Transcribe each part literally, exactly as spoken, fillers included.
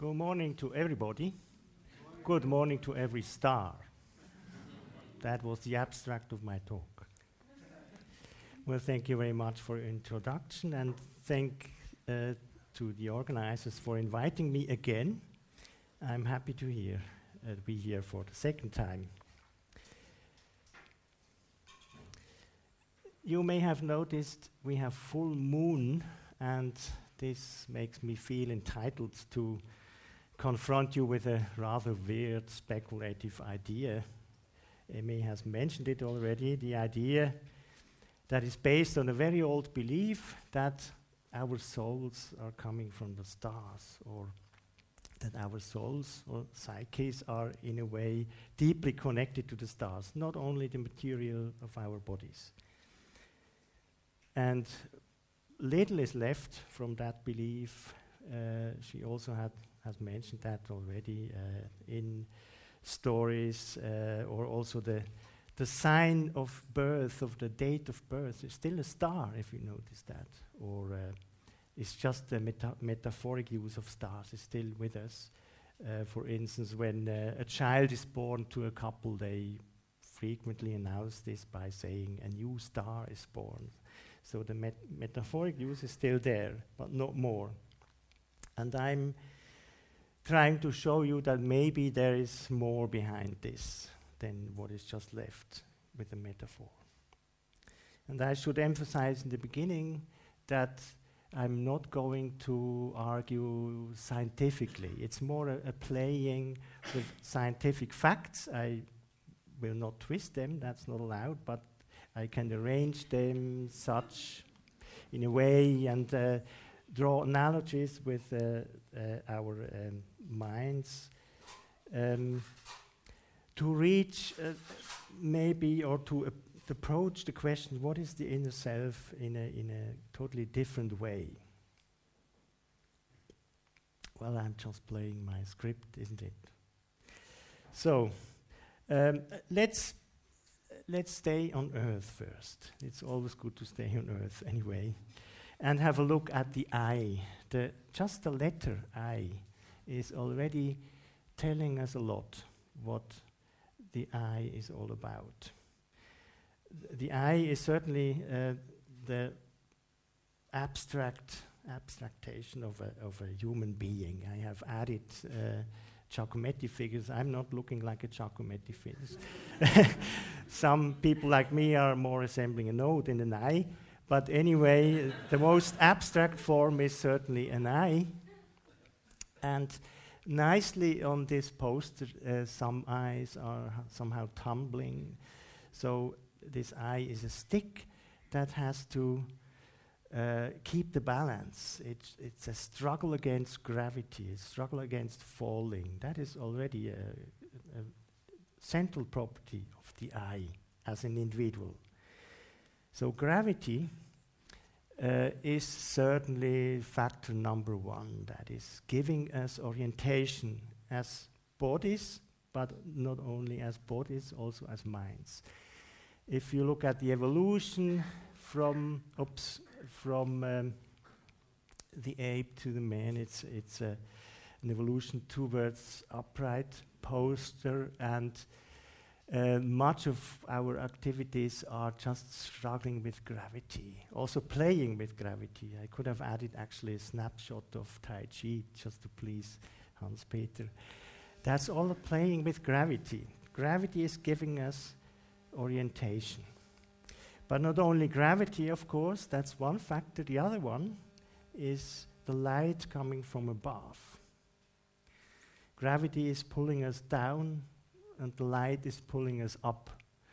Good morning to everybody. Good morning to every star. That was the abstract of my talk. Well, thank you very much for your introduction, and thank uh, to the organizers for inviting me again. I'm happy to hear, uh, be here for the second time. You may have noticed we have full moon, and this makes me feel entitled to confront you with a rather weird speculative idea. Amy has mentioned it already, the idea that is based on a very old belief that our souls are coming from the stars, or that our souls or psyches are in a way deeply connected to the stars, not only the material of our bodies. And little is left from that belief. Uh, she also had has mentioned that already uh, in stories, uh, or also the the sign of birth, of the date of birth, is still a star, if you notice that, or uh, it's just the meta metaphoric use of stars is still with us. Uh, for instance, when uh, a child is born to a couple, they frequently announce this by saying a new star is born. So the met metaphoric use is still there, but not more. And I'm trying to show you that maybe there is more behind this than what is just left with the metaphor. And I should emphasize in the beginning that I'm not going to argue scientifically. It's more a, a playing with scientific facts. I will not twist them, that's not allowed, but I can arrange them such in a way and uh, draw analogies with uh, uh, our um, minds um, to reach uh, maybe, or to, uh, to approach the question, what is the inner self in a, in a totally different way? Well, I'm just playing my script, isn't it? So, um, let's let's stay on Earth first. It's always good to stay on Earth anyway. And have a look at the I. The, just the letter I is already telling us a lot what the I is all about. Th the I is certainly uh, the abstract abstractation of a, of a human being. I have added uh, Giacometti figures. I'm not looking like a Giacometti figure. Some people like me are more resembling a node than an eye. But anyway, the most abstract form is certainly an eye. And nicely on this poster, uh, some eyes are somehow tumbling. So this eye is a stick that has to uh, keep the balance. It's, it's a struggle against gravity, a struggle against falling. That is already a, a central property of the eye as an individual. So gravity uh, is certainly factor number one, that is giving us orientation as bodies, but not only as bodies, also as minds. If you look at the evolution from, oops, from um, the ape to the man, it's, it's uh, an evolution towards upright posture, and Uh, much of our activities are just struggling with gravity, also playing with gravity. I could have added actually a snapshot of Tai Chi just to please Hans-Peter. That's all playing with gravity. Gravity is giving us orientation. But not only gravity, of course, that's one factor. The other one is the light coming from above. Gravity is pulling us down, and the light is pulling us up.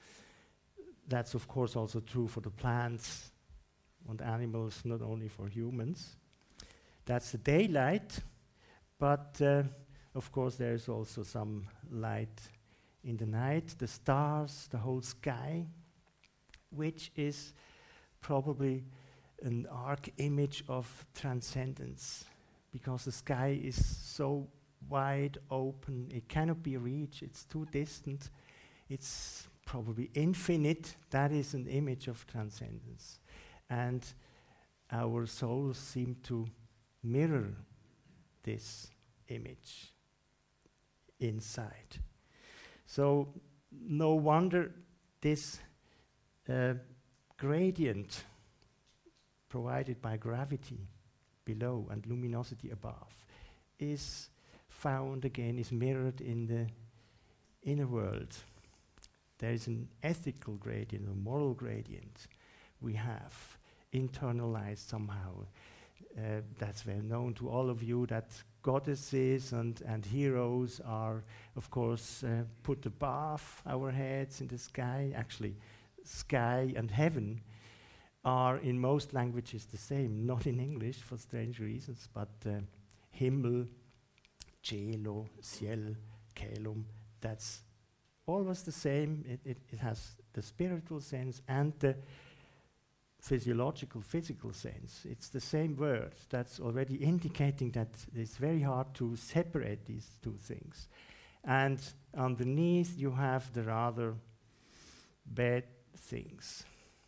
That's of course also true for the plants and animals, not only for humans. That's the daylight, but uh, of course there is also some light in the night, the stars, the whole sky, which is probably an arc image of transcendence, because the sky is so wide open, it cannot be reached, it's too distant, it's probably infinite. That is an image of transcendence. And our souls seem to mirror this image inside. So no wonder this uh, gradient provided by gravity below and luminosity above is found again, is mirrored in the inner world. There is an ethical gradient, a moral gradient we have internalized somehow. Uh, that's well known to all of you, that goddesses and, and heroes are, of course, uh, put above our heads in the sky. Actually, sky and heaven are in most languages the same, not in English for strange reasons, but uh, Himmel, Cielo, Ciel, Caelum, that's always the same. It, it, it has the spiritual sense and the physiological, physical sense. It's the same word. That's already indicating that it's very hard to separate these two things. And underneath you have the rather bad things,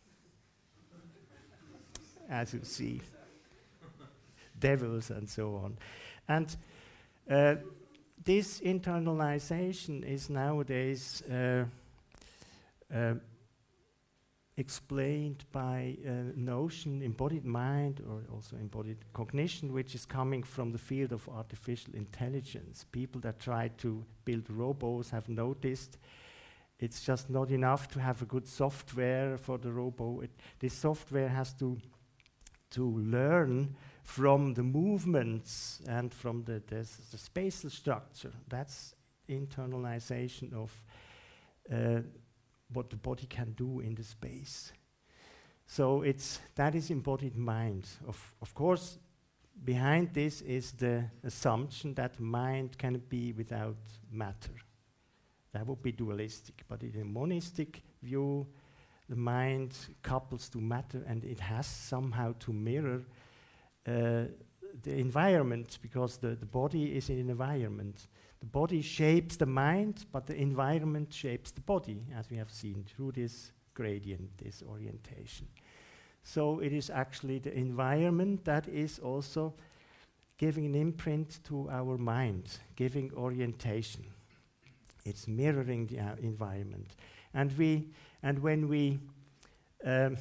as you see, devils and so on. And uh, this internalization is nowadays uh, uh, explained by a notion, embodied mind, or also embodied cognition, which is coming from the field of artificial intelligence. People that try to build robots have noticed it's just not enough to have a good software for the robot. It, this software has to to learn from the movements and from the, the, the spatial structure. That's internalization of uh, what the body can do in the space. So it's that is embodied mind. Of, of course, behind this is the assumption that mind cannot be without matter. That would be dualistic. But in a monistic view, the mind couples to matter, and it has somehow to mirror uh, the environment, because the, the body is in an environment. The body shapes the mind, but the environment shapes the body, as we have seen through this gradient, this orientation. So it is actually the environment that is also giving an imprint to our mind, giving orientation. It's mirroring the uh, environment. And we, and when we um,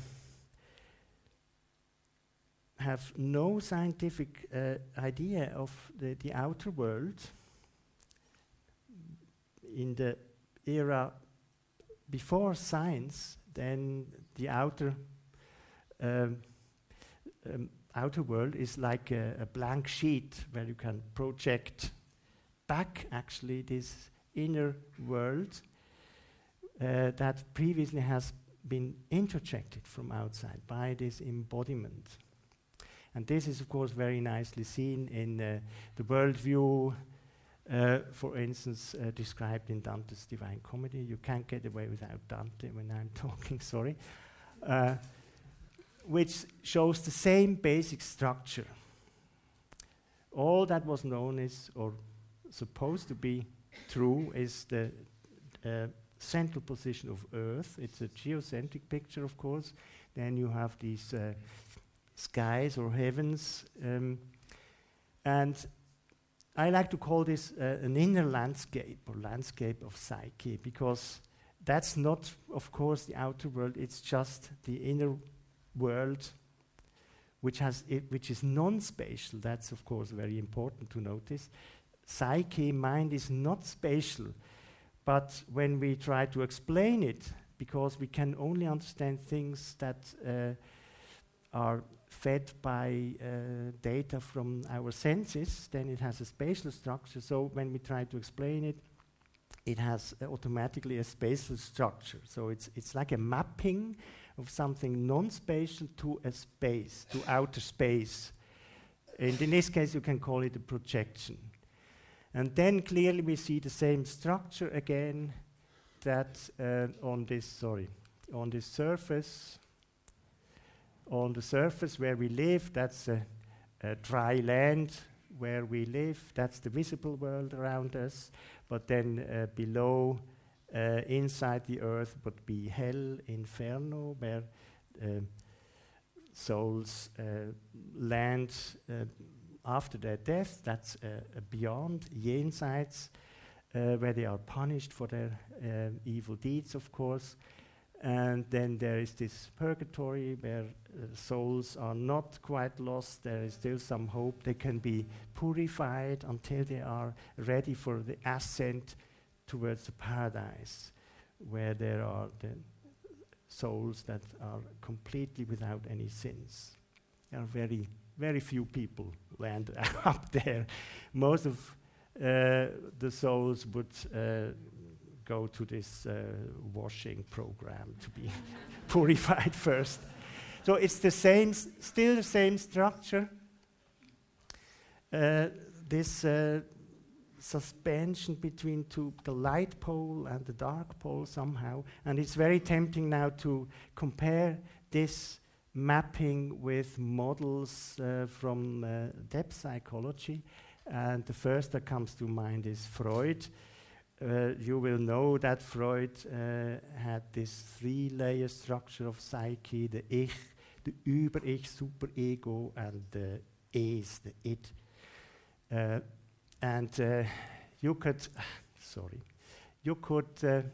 have no scientific uh, idea of the, the outer world, in the era before science, then the outer um, um, outer world is like a, a blank sheet where you can project back actually this inner world uh, that previously has been interjected from outside by this embodiment. And this is, of course, very nicely seen in uh, the worldview, uh, for instance, uh, described in Dante's Divine Comedy. You can't get away without Dante when I'm talking, sorry. Uh, which shows the same basic structure. All that was known is, or supposed to be true, is the uh, central position of Earth. It's a geocentric picture, of course. Then you have these uh, skies or heavens. Um, and I like to call this uh, an inner landscape, or landscape of psyche, because that's not, of course, the outer world. It's just the inner world, which has I which is non-spatial. That's, of course, very important to notice. Psyche, mind, is not spatial, but when we try to explain it, because we can only understand things that uh, are fed by uh, data from our senses, then it has a spatial structure. So when we try to explain it, it has uh, automatically a spatial structure. So it's it's like a mapping of something non-spatial to a space, to outer space. And in this case, you can call it a projection. And then clearly we see the same structure again, that uh, on this, sorry, on this surface, on the surface where we live, that's a, a dry land where we live, that's the visible world around us. But then uh, below, uh, inside the earth, would be hell, inferno, where uh, souls uh, land uh, after their death. That's uh, beyond, jenseits, uh, where they are punished for their uh, evil deeds, of course. And then there is this purgatory where uh, souls are not quite lost. There is still some hope. They can be purified until they are ready for the ascent towards the paradise, where there are the souls that are completely without any sins. There are very, very few people land up there. Most of uh, the souls would uh, go to this uh, washing program to be purified first. So it's the same, s- still the same structure. Uh, this uh, suspension between two, the light pole and the dark pole somehow. And it's very tempting now to compare this mapping with models uh, from uh, depth psychology. And the first that comes to mind is Freud. Uh, you will know that Freud uh, had this three-layer structure of psyche, the Ich, the Über-Ich, Super-Ego, and the Es, the It. Uh, and uh, you could, sorry, you could, uh,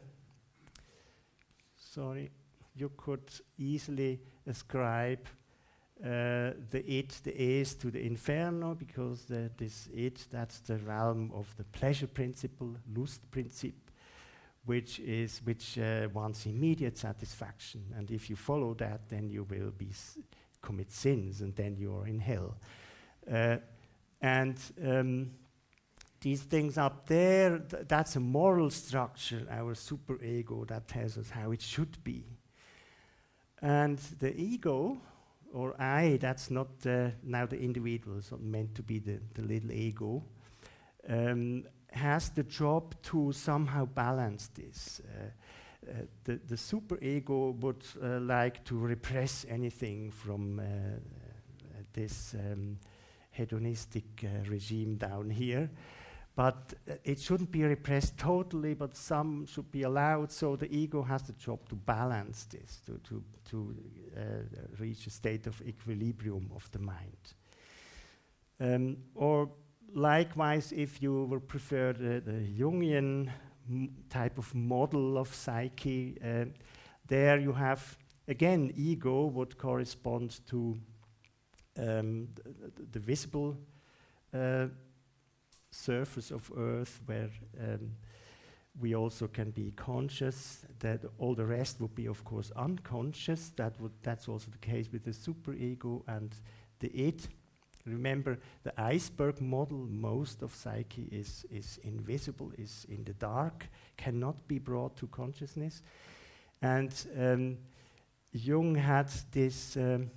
sorry, you could easily ascribe uh, the It, the Es, to the Inferno, because the, this It, that's the realm of the pleasure principle, Lustprinzip, which is which uh, wants immediate satisfaction. And if you follow that, then you will be s- commit sins, and then you are in hell. Uh, and um, these things up there, th- that's a moral structure, our superego, that tells us how it should be. And the ego, or I, that's not uh, now the individual, it's not meant to be the, the little ego, um, has the job to somehow balance this. Uh, uh, the, the superego would uh, like to repress anything from uh, uh, this um, hedonistic uh, regime down here. But uh, it shouldn't be repressed totally, but some should be allowed. So the ego has the job to balance this, to, to, to uh, reach a state of equilibrium of the mind. Um, or likewise, if you would prefer the, the Jungian m- type of model of psyche, uh, there you have, again, ego would correspond to um, the, the, the visible uh, surface of Earth, where um, we also can be conscious. That all the rest would be, of course, unconscious. That would that's also the case with the superego and the It. Remember, the iceberg model, most of psyche is is invisible, is in the dark, cannot be brought to consciousness. And um, Jung had this um,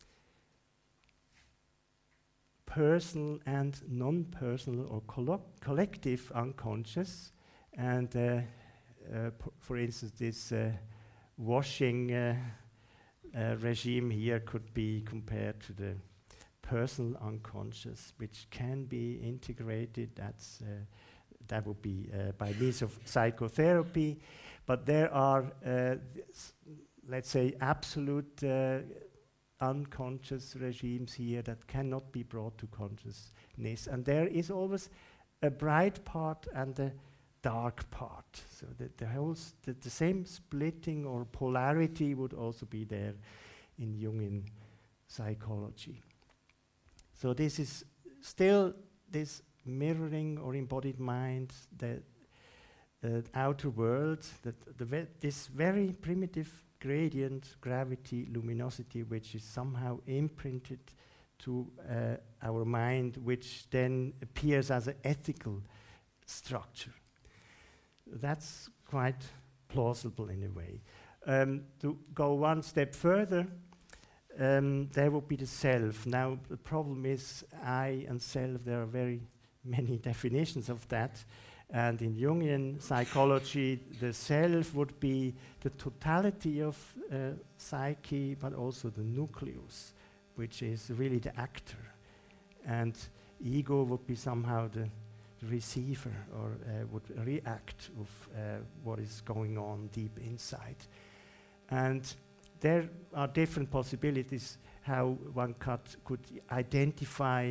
personal and non-personal or collo- collective unconscious. And uh, uh, p- for instance, this uh, washing uh, uh, regime here could be compared to the personal unconscious, which can be integrated. That's, uh, that would be uh, by means of psychotherapy. But there are, uh, th- let's say, absolute uh, unconscious regimes here that cannot be brought to consciousness. And there is always a bright part and a dark part. So the, the, whole s- the, the same splitting or polarity would also be there in Jungian psychology. So this is still this mirroring or embodied mind, the uh, outer world, that the ve- this very primitive gradient, gravity, luminosity, which is somehow imprinted to uh, our mind, which then appears as an ethical structure. That's quite plausible in a way. Um, to go one step further, um, there would be the self. Now, the problem is I and self, there are very many definitions of that. And in Jungian psychology, the self would be the totality of uh, psyche, but also the nucleus, which is really the actor. And ego would be somehow the, the receiver, or uh, would react of uh, what is going on deep inside. And there are different possibilities how one could, could identify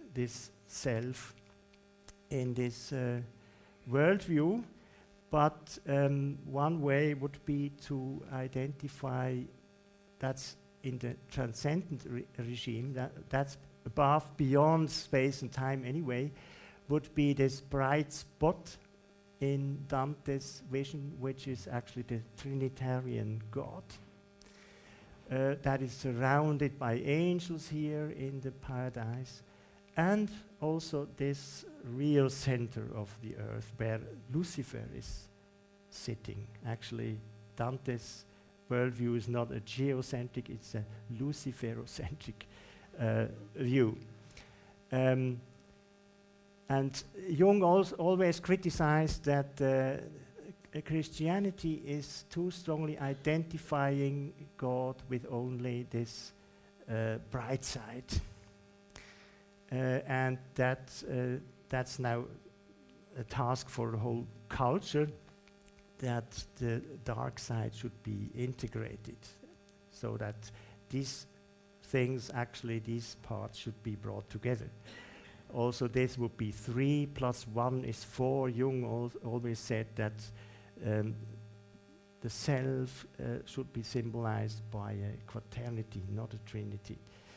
this self in this uh, worldview. But um, one way would be to identify that's in the transcendent re regime, that, that's above, beyond space and time anyway, would be this bright spot in Dante's vision, which is actually the Trinitarian God. Uh, that is surrounded by angels here in the paradise, and also this real center of the earth where Lucifer is sitting. Actually, Dante's worldview is not a geocentric, it's a Luciferocentric uh, view. Um, and Jung als always criticized that uh, Christianity is too strongly identifying God with only this uh, bright side. Uh, and that, uh, that's now a task for the whole culture, that the dark side should be integrated, so that these things, actually these parts should be brought together. Also, this would be three plus one is four. Jung al always said that um, the self uh, should be symbolized by a quaternity, not a trinity.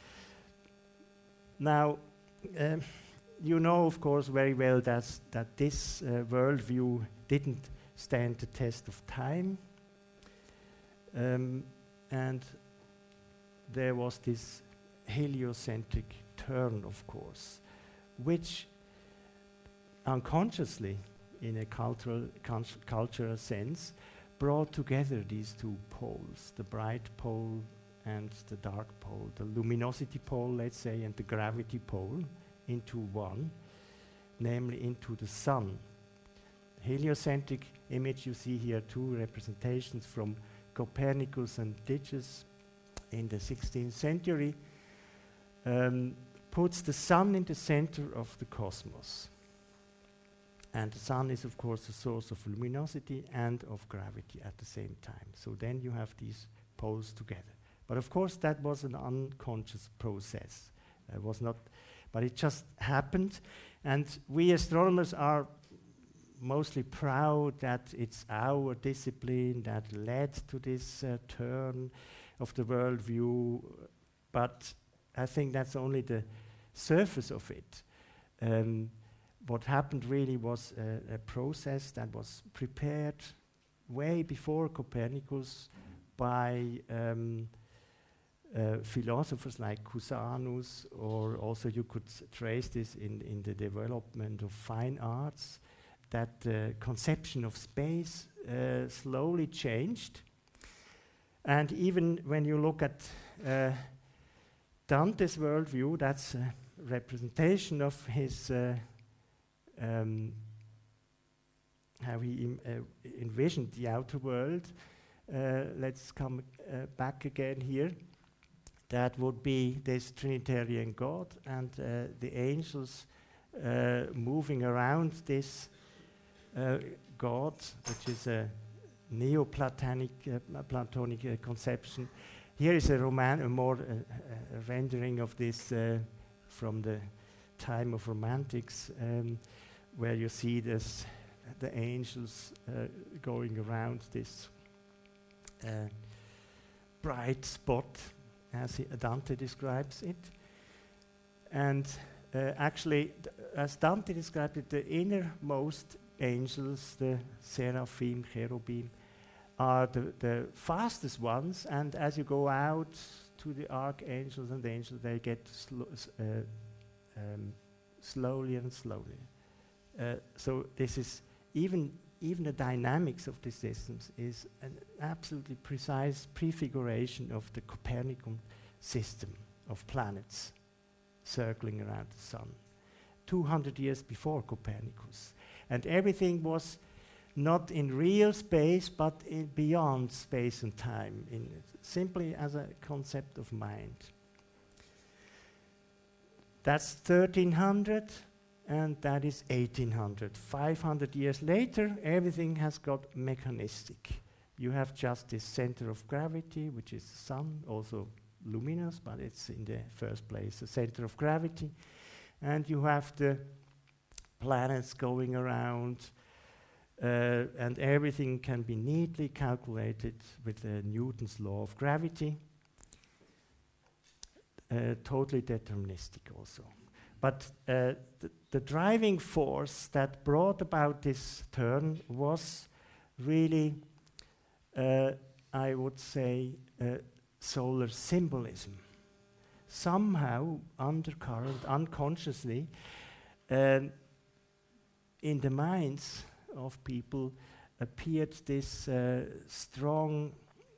Now, um, you know, of course, very well that's, that this uh, worldview didn't stand the test of time. Um, and there was this heliocentric turn, of course, which unconsciously, in a cultural, cultural sense, brought together these two poles, the bright pole and the dark pole, the luminosity pole, let's say, and the gravity pole, into one, namely into the sun. Heliocentric image, you see here two representations from Copernicus and Digges in the sixteenth century, um, puts the sun in the center of the cosmos. And the sun is, of course, the source of luminosity and of gravity at the same time. So then you have these poles together. But of course, that was an unconscious process. It was not, but it just happened. And we astronomers are mostly proud that it's our discipline that led to this uh, turn of the worldview. But I think that's only the surface of it. Um, what happened really was a, a process that was prepared way before Copernicus by um, uh, philosophers like Cusanus, or also you could trace this in, in the development of fine arts, that the conception of space uh, slowly changed. And even when you look at uh, Dante's worldview, that's a representation of his uh, um, how he im uh, envisioned the outer world. Uh, let's come uh, back again here. That would be this Trinitarian God and uh, the angels uh, moving around this uh, God, which is a Neoplatonic uh, Platonic uh, conception. Here is a, roman a more uh, uh, a rendering of this uh, from the time of Romantics, um, where you see this, the angels uh, going around this uh, bright spot, as he, Dante describes it. And uh, actually, as Dante described it, the innermost angels, the seraphim, cherubim, are the, the fastest ones, and as you go out to the archangels and the angels, they get sl uh, um, slowly and slowly. Uh, so this is, even, even the dynamics of the systems is an absolutely precise prefiguration of the Copernican system of planets circling around the sun, two hundred years before Copernicus. And everything was not in real space, but in beyond space and time, in simply as a concept of mind. That's thirteen hundred, and that is eighteen hundred. five hundred years later, everything has got mechanistic. You have just this center of gravity, which is the sun, also luminous, but it's in the first place the center of gravity. and you have the planets going around, uh, and everything can be neatly calculated with uh, Newton's law of gravity. Uh, totally deterministic also. But uh, th the driving force that brought about this turn was really, uh, I would say, uh, solar symbolism. Somehow, undercurrent, unconsciously, um, in the minds of people appeared this uh, strong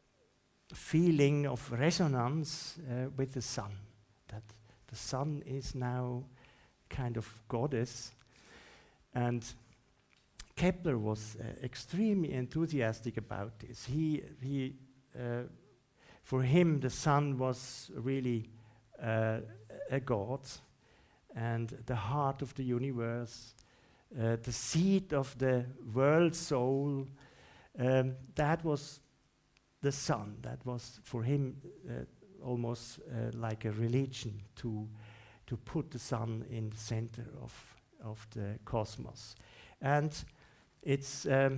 feeling of resonance uh, with the sun, that the sun is now kind of goddess. And Kepler was uh, extremely enthusiastic about this. He, he, uh, for him, the sun was really uh, a god, and the heart of the universe, uh, the seed of the world soul. Um, that was the sun. That was for him uh, almost uh, like a religion to to put the sun in the center of of the cosmos. And it's um,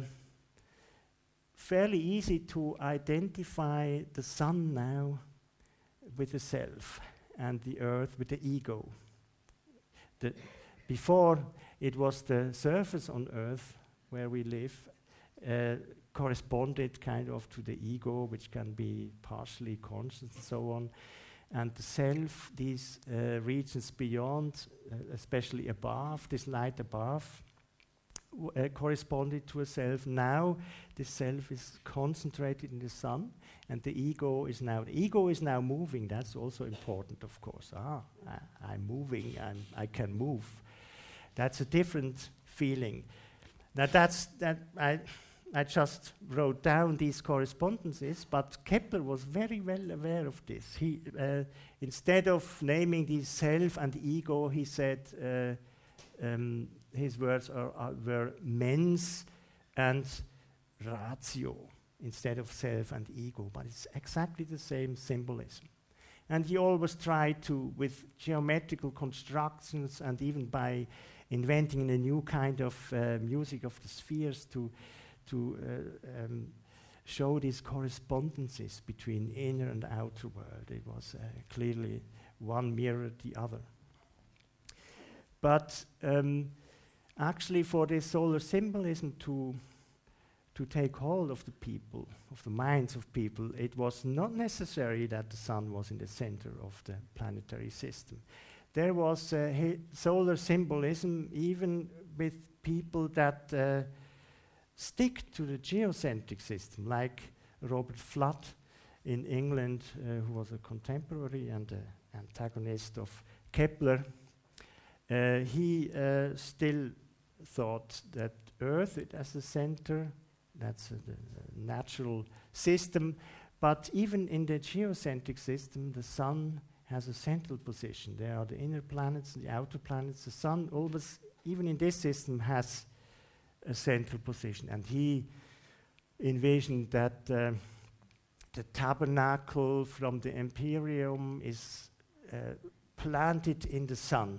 fairly easy to identify the sun now with the self, and the earth with the ego. The before, it was the surface on earth where we live, uh, corresponded kind of to the ego, which can be partially conscious and so on. And the self, these uh, regions beyond, uh, especially above, this light above, w uh, corresponded to a self. Now, the self is concentrated in the sun, and the ego is now, the ego is now moving. That's also important, of course. Ah, I, I'm moving, I'm, I can move. That's a different feeling. Now, that's, that I, I just wrote down these correspondences, but Kepler was very well aware of this. He, uh, instead of naming the self and the ego, he said, uh, um, his words are, are, were mens and ratio, instead of self and ego, but it's exactly the same symbolism. And he always tried to, with geometrical constructions and even by inventing a new kind of uh, music of the spheres, to to uh, um, show these correspondences between inner and outer world. It was uh, clearly one mirrored the other. But um, actually, for this solar symbolism to to take hold of the people, of the minds of people, it was not necessary that the sun was in the center of the planetary system. There was uh, solar symbolism even with people that uh, stick to the geocentric system, like Robert Flood in England, uh, who was a contemporary and an antagonist of Kepler. Uh, he uh, still thought that Earth it as the center, that's uh, the, the natural system, but even in the geocentric system, the sun has a central position. There are the inner planets and the outer planets. The sun always, even in this system, has a central position. And he envisioned that uh, the tabernacle from the Empyreum is uh, planted in the sun.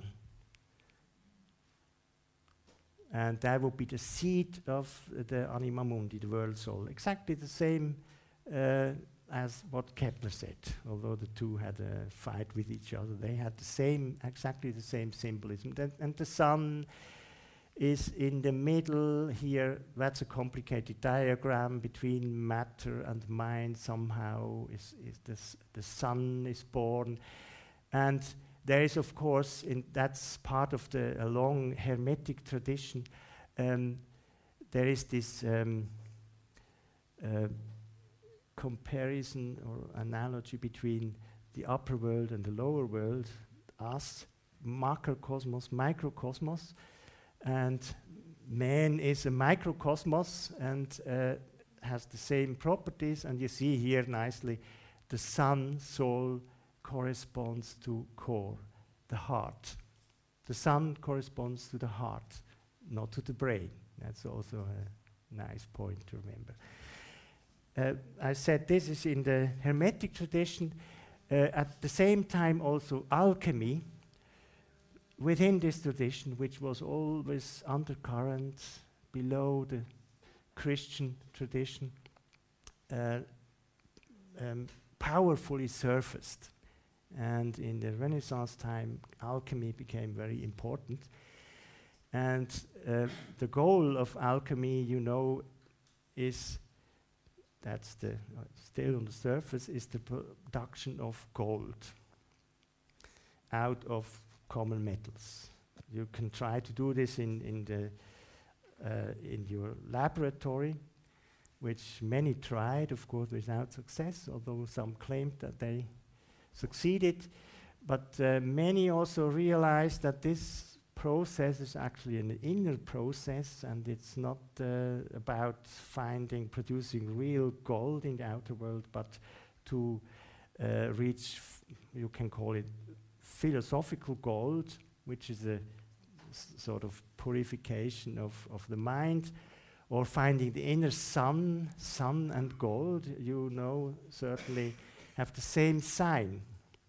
And that would be the seed of uh, the anima mundi, the world soul. Exactly the same uh, as what Kepler said, although the two had a fight with each other. They had the same, exactly the same symbolism. That, and the sun is in the middle here. That's a complicated diagram between matter and mind. Somehow is, is this, the sun is born. And there is, of course, in that's part of the a long Hermetic tradition. Um, there is this um, uh, comparison or analogy between the upper world and the lower world, us, macrocosmos, microcosmos, and man is a microcosmos and uh, has the same properties. And you see here nicely the sun, soul, corresponds to core, the heart. The sun corresponds to the heart, not to the brain. That's also a nice point to remember. Uh, I said this is in the Hermetic tradition. Uh, at the same time also alchemy within this tradition, which was always undercurrent below the Christian tradition, uh, um, powerfully surfaced. And in the Renaissance time, alchemy became very important. And uh, the goal of alchemy, you know, is, that's the, uh, still on the surface, is the production of gold out of common metals. You can try to do this in, in, the, uh, in your laboratory, which many tried, of course, without success, although some claimed that they succeeded. But uh, many also realized that this process is actually an inner process, and it's not uh, about finding, producing real gold in the outer world, but to uh, reach, f you can call it philosophical gold, which is a sort of purification of, of the mind, or finding the inner sun. Sun and gold, you know, certainly have the same sign.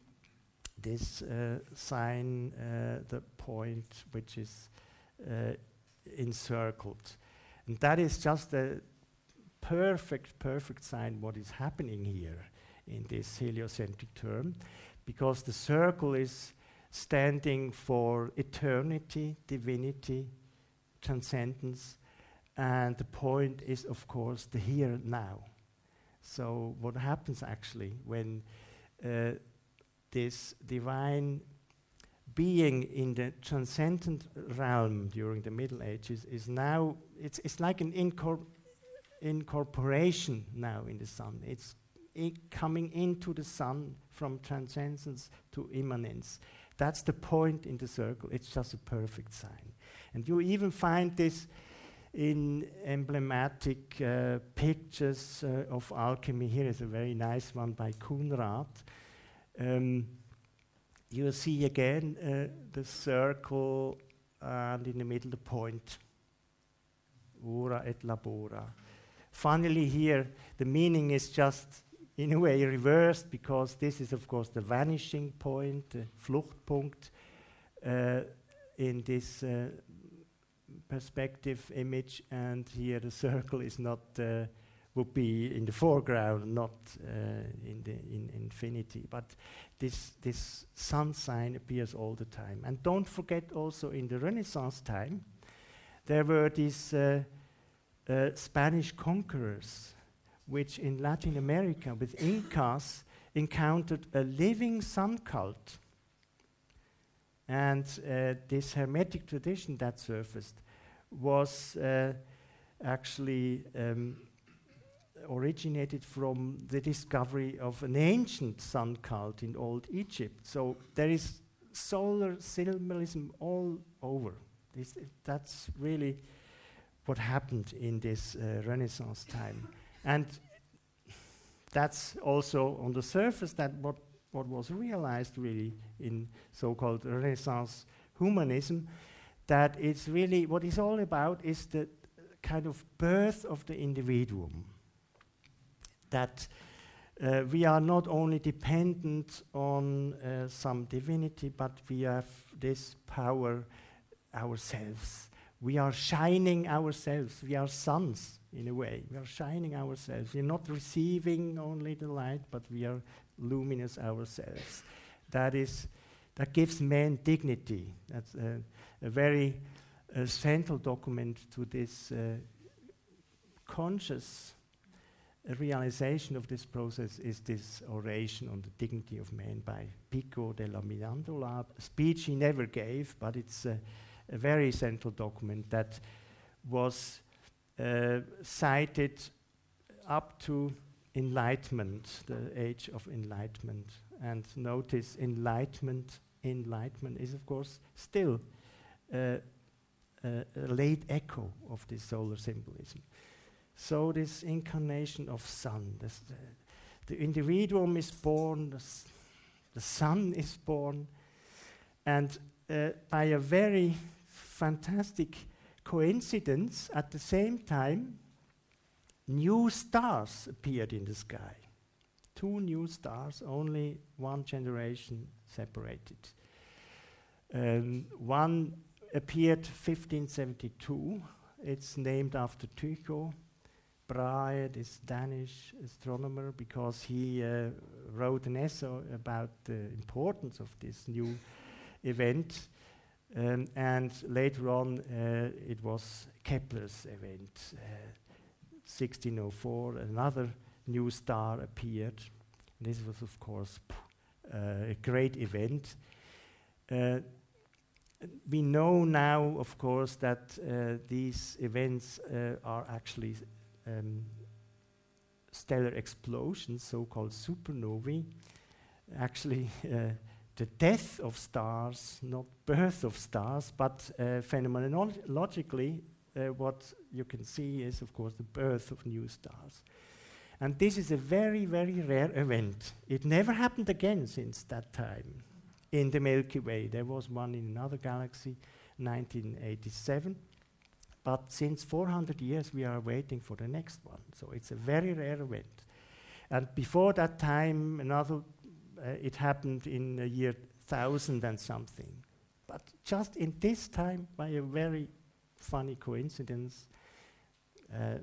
This uh, sign, uh, the point which is uh, encircled. And that is just a perfect, perfect sign what is happening here in this heliocentric term, because the circle is standing for eternity, divinity, transcendence, and the point is, of course, the here and now. So what happens actually when uh, this divine being in the transcendent realm during the Middle Ages is now, it's, it's like an incor incorporation now in the sun. It's I coming into the sun from transcendence to immanence. That's the point in the circle. It's just a perfect sign. And you even find this in emblematic uh, pictures uh, of alchemy. Here is a very nice one by Kunrad. Um, you see again uh, the circle, and in the middle the point. Ora et labora. Finally here, the meaning is just in a way reversed, because this is of course the vanishing point, the Fluchtpunkt, uh, in this uh, perspective image, and here the circle is not, uh, would be in the foreground, not uh, in the in infinity. But this, this sun sign appears all the time. And don't forget also in the Renaissance time, there were these uh, uh, Spanish conquerors, which in Latin America with Incas encountered a living sun cult. And uh, this Hermetic tradition that surfaced was uh, actually um, originated from the discovery of an ancient sun cult in old Egypt. So there is solar symbolism all over. This, that's really what happened in this uh, Renaissance time. And that's also on the surface that what, what was realized really in so-called Renaissance humanism, that it's really, what it's all about is the kind of birth of the individuum. That uh, we are not only dependent on uh, some divinity, but we have this power ourselves. We are shining ourselves. We are suns, in a way. We are shining ourselves. We are not receiving only the light, but we are luminous ourselves. That is, that gives man dignity. That's uh, a very uh, central document to this uh, conscious uh, realization of this process is this oration on the dignity of man by Pico della Mirandola, a speech he never gave, but it's uh, a very central document that was uh, cited up to Enlightenment, the age of Enlightenment. And notice Enlightenment, Enlightenment is of course still uh, uh, a late echo of this solar symbolism. So this incarnation of sun, this, uh, the individuum is born, the, the sun is born, and uh, by a very fantastic coincidence, at the same time, new stars appeared in the sky. Two new stars, only one generation separated. Um, one appeared fifteen seventy-two. It's named after Tycho Brahe, this Danish astronomer, because he uh, wrote an essay about the importance of this new event. Um, and later on, uh, it was Kepler's event. Uh, sixteen oh four, another new star appeared. This was, of course, uh, a great event. Uh, we know now, of course, that uh, these events uh, are actually um, stellar explosions, so-called supernovae. Actually, uh, the death of stars, not birth of stars, but uh, phenomenologically, uh, what you can see is, of course, the birth of new stars. And this is a very, very rare event. It never happened again since that time in the Milky Way. There was one in another galaxy, nineteen eighty-seven. But since four hundred years, we are waiting for the next one. So it's a very rare event. And before that time, another, uh, it happened in the year thousand and something. But just in this time, by a very funny coincidence, uh,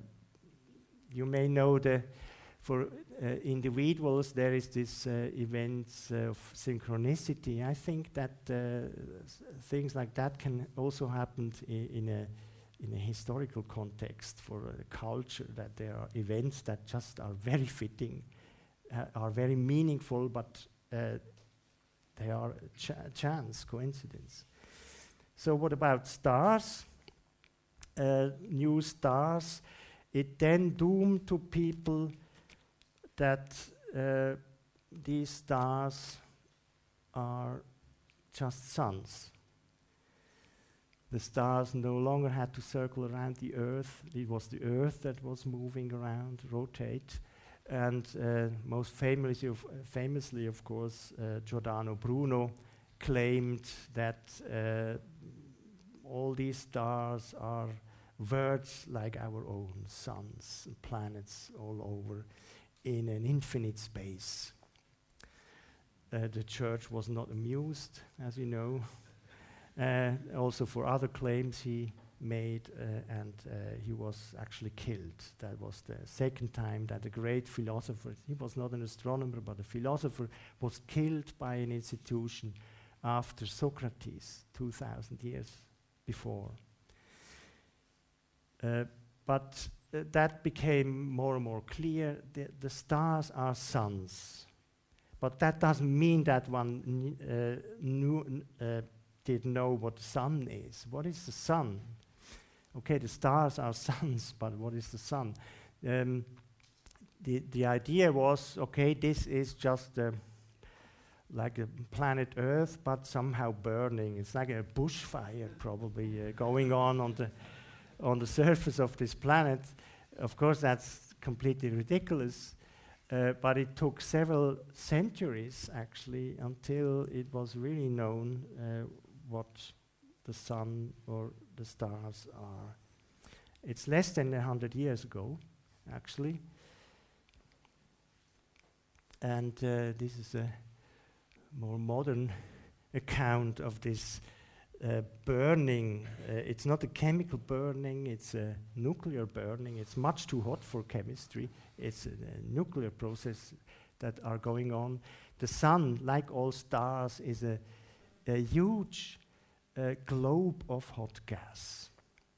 you may know the, for uh, individuals, there is this uh, events uh, of synchronicity. I think that uh, things like that can also happen I in a in a historical context for a culture, that there are events that just are very fitting, uh, are very meaningful, but uh, they are a ch chance, coincidence. So what about stars? Uh, new stars. It then doomed to people that uh, these stars are just suns. The stars no longer had to circle around the Earth. It was the Earth that was moving around, rotate. And uh, most famously of, uh, famously, of course, uh, Giordano Bruno claimed that uh, all these stars are words like our own, suns and planets all over in an infinite space. Uh, the church was not amused, as you know. Uh, also for other claims he made, uh, and uh, he was actually killed. That was the second time that a great philosopher, he was not an astronomer, but a philosopher, was killed by an institution after Socrates, two thousand years before. Uh, but uh, that became more and more clear. The, the stars are suns. But that doesn't mean that one uh, knew, uh, didn't know what the sun is. What is the sun? Okay, the stars are suns, but what is the sun? Um, the, the idea was, okay, this is just uh, like a planet Earth, but somehow burning. It's like a bushfire probably uh, going on on the, on the surface of this planet. Of course, that's completely ridiculous. Uh, but it took several centuries, actually, until it was really known uh, what the sun or the stars are. It's less than a hundred years ago, actually. And uh, this is a more modern account of this uh, burning. Uh, it's not a chemical burning, it's a nuclear burning. It's much too hot for chemistry. It's a, a nuclear process that are going on. The sun, like all stars, is a a huge uh, globe of hot gas.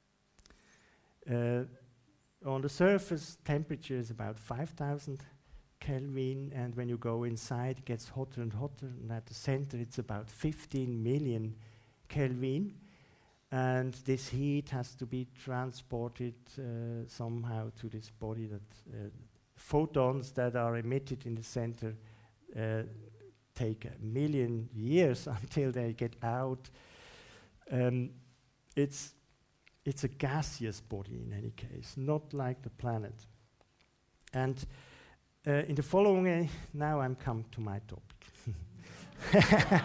Uh, on the surface, temperature is about five thousand Kelvin, and when you go inside, it gets hotter and hotter, and at the center, it's about fifteen million Kelvin, and this heat has to be transported uh, somehow to this body. That uh, photons that are emitted in the center uh, take a million years until they get out. Um, it's, it's a gaseous body in any case, not like the planet. And uh, in the following, uh, now I'm come to my topic.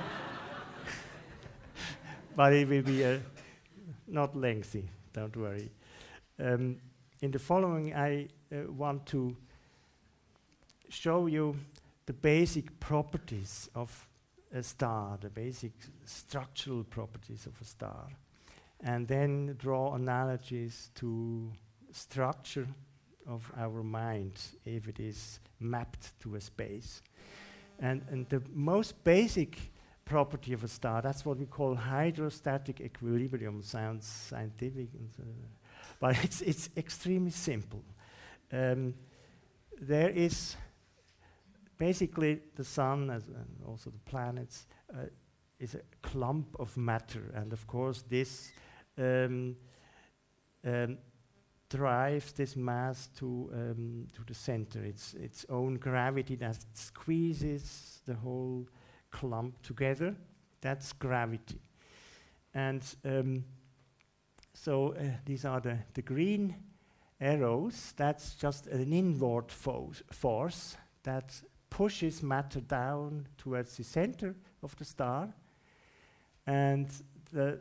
But it will be uh, not lengthy, don't worry. Um, in the following, I uh, want to show you the basic properties of a star, the basic structural properties of a star, and then draw analogies to structure of our mind if it is mapped to a space. And, and the most basic property of a star, that's what we call hydrostatic equilibrium. Sounds scientific, and so, but it's, it's extremely simple. Um, there is basically the sun, as, and also the planets, uh, is a clump of matter, and of course this um, um, drives this mass to um, to the center. It's its own gravity that squeezes the whole clump together. That's gravity. And um, so uh, these are the, the green arrows. That's just an inward fo force that pushes matter down towards the center of the star. And the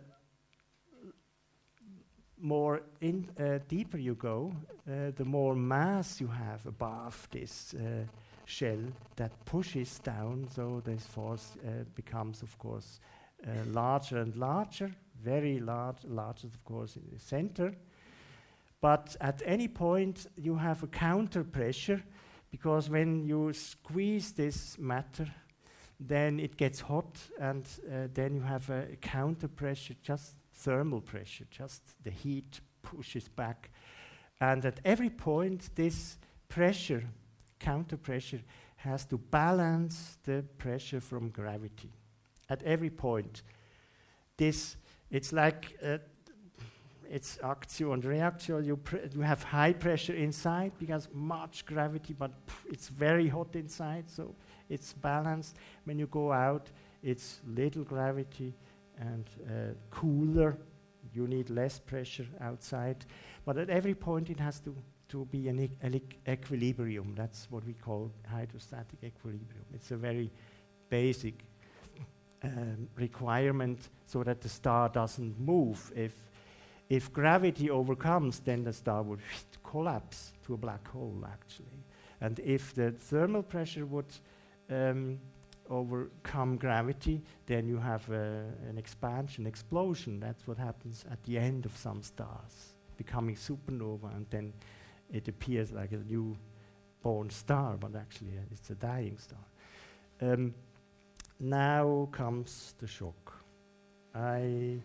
more in, uh, deeper you go, uh, the more mass you have above this uh, shell that pushes down, so this force uh, becomes, of course, uh, larger and larger, very large, largest, of course, in the center. But at any point, you have a counter pressure, because when you squeeze this matter, then it gets hot, and uh, then you have a counter pressure, just thermal pressure, just the heat pushes back. And at every point, this pressure, counter pressure, has to balance the pressure from gravity. At every point, this, it's like, uh, it's Aktio and Reaktio. You, you have high pressure inside because much gravity, but pff, it's very hot inside, so it's balanced. When you go out, it's little gravity and uh, cooler. You need less pressure outside. But at every point, it has to, to be an e equilibrium. That's what we call hydrostatic equilibrium. It's a very basic um, requirement so that the star doesn't move. If If gravity overcomes, then the star would collapse to a black hole, actually. And if the thermal pressure would um, overcome gravity, then you have uh, an expansion, explosion. That's what happens at the end of some stars, becoming supernova, and then it appears like a new born star, but actually uh, it's a dying star. Um, now comes the shock. I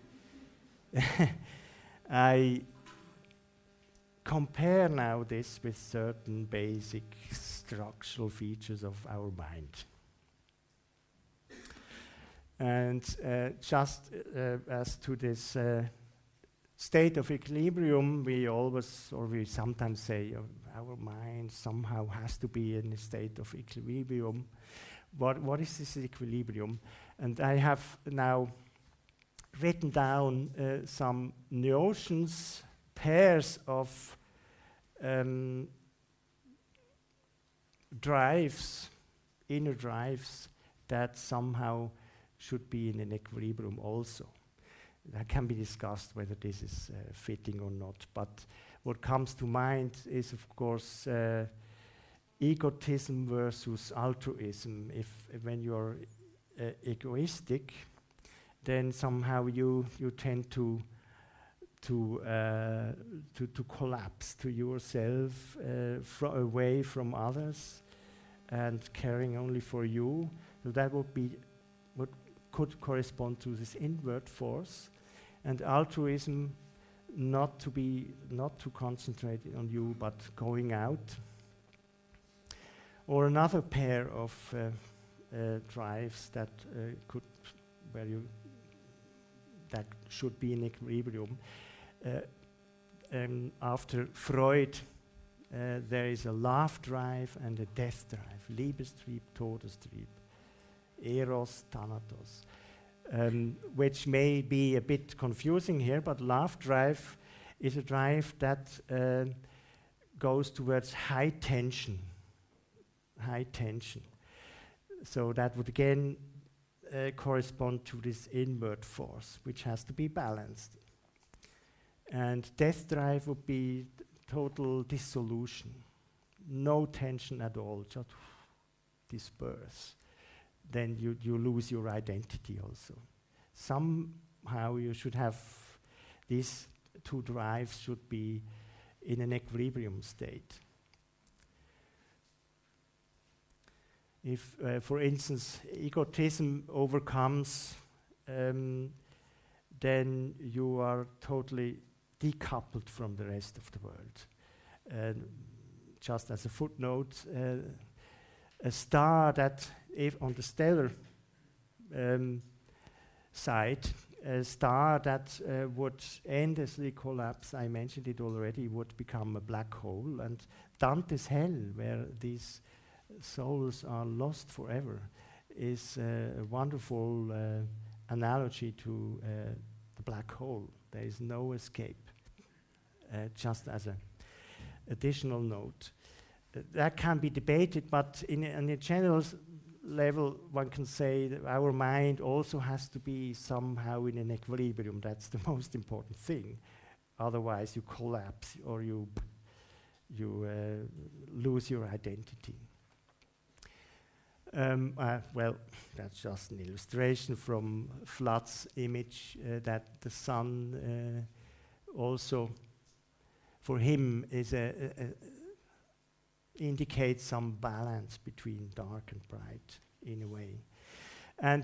I compare now this with certain basic structural features of our mind. And uh, just uh, as to this uh, state of equilibrium, we always, or we sometimes say, uh, our mind somehow has to be in a state of equilibrium. What, what is this equilibrium? And I have now written down uh, some notions, pairs of um, drives, inner drives, that somehow should be in an equilibrium also. That can be discussed whether this is uh, fitting or not, but what comes to mind is, of course, uh, egotism versus altruism. If, if when you're uh, egoistic, then somehow you you tend to to uh, to, to collapse to yourself, uh, fro away from others, and caring only for you. So that would be what could correspond to this inward force, and altruism, not to be not to concentrate on you, but going out. Or another pair of uh, uh, drives that uh, could where you that should be in equilibrium. Uh, um, after Freud, uh, there is a love drive and a death drive. Liebestrieb, Todestrieb. Eros, Thanatos. Um, which may be a bit confusing here, but love drive is a drive that uh, goes towards high tension. High tension. So that would again Uh, correspond to this inward force, which has to be balanced. And death drive would be total dissolution, no tension at all, just disperse. then you, you lose your identity also. Somehow you should have these two drives should be in an equilibrium state. If, uh, for instance, egotism overcomes, um, then you are totally decoupled from the rest of the world. Uh, just as a footnote, uh, a star that, if on the stellar um, side, a star that uh, would endlessly collapse, I mentioned it already, would become a black hole. And Dante's Hell, where these souls are lost forever, is uh, a wonderful uh, analogy to uh, the black hole. There is no escape, uh, just as an additional note. Uh, that can be debated, but in a, in a general level, one can say that our mind also has to be somehow in an equilibrium. That's the most important thing. Otherwise, you collapse or you, you uh, lose your identity. Um, uh, well, that's just an illustration from Flatt's image uh, that the sun uh, also, for him, is a, a, a indicates some balance between dark and bright, in a way. And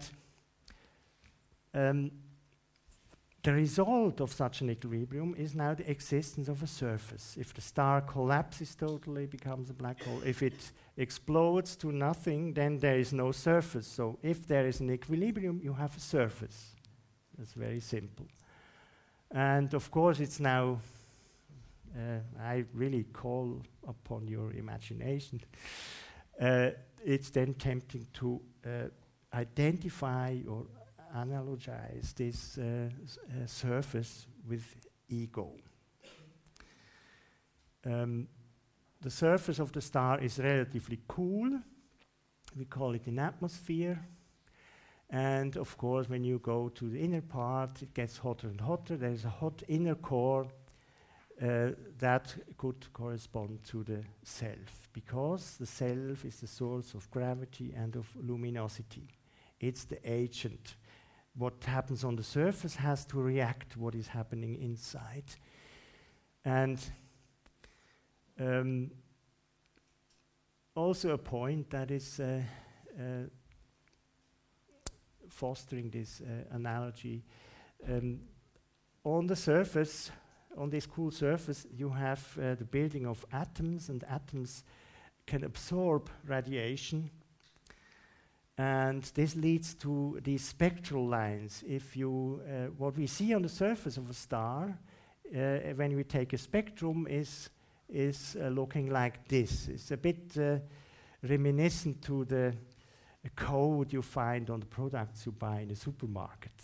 um, the result of such an equilibrium is now the existence of a surface. If the star collapses totally, becomes a black hole. If it explodes to nothing, then there is no surface. So if there is an equilibrium, you have a surface. That's very simple. And of course, it's now, uh, I really call upon your imagination. Uh, it's then tempting to uh, identify or analogize this uh, s uh, surface with ego. Um, the surface of the star is relatively cool. We call it an atmosphere. And of course, when you go to the inner part, it gets hotter and hotter. There's a hot inner core uh, that could correspond to the self, because the self is the source of gravity and of luminosity. It's the agent. What happens on the surface has to react to what is happening inside. And um, also a point that is uh, uh, fostering this uh, analogy. Um, on the surface, on this cool surface, you have uh, the building of atoms, and atoms can absorb radiation. And this leads to these spectral lines. If you, uh, what we see on the surface of a star, uh, when we take a spectrum, is is uh, looking like this. It's a bit uh, reminiscent to the uh, code you find on the products you buy in the supermarket.